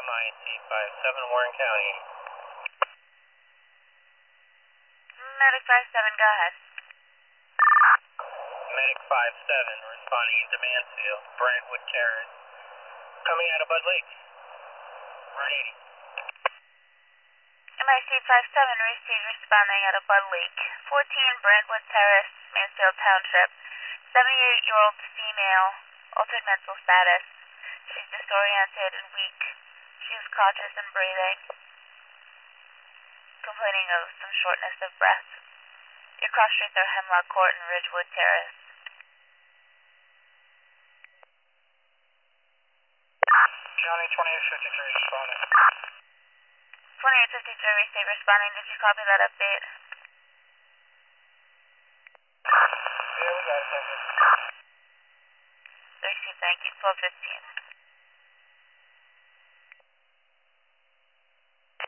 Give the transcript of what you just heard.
MIT 57 Warren County. Medic 57, go ahead. Medic 57 responding to Mansfield, Brentwood Terrace. Coming out of Bud Lake. Route 80. MIC 57 received responding out of Bud Lake. 14 Brentwood Terrace, Mansfield Township. 78-year-old female, altered mental status. She's disoriented and weak. She is cautious in breathing, complaining of some shortness of breath. Your cross streets are Hemlock Court and Ridgewood Terrace. County 2853 responding. 2853 received responding. Did you copy that update? Yeah, we got it, thank you. Received, thank you. 1215.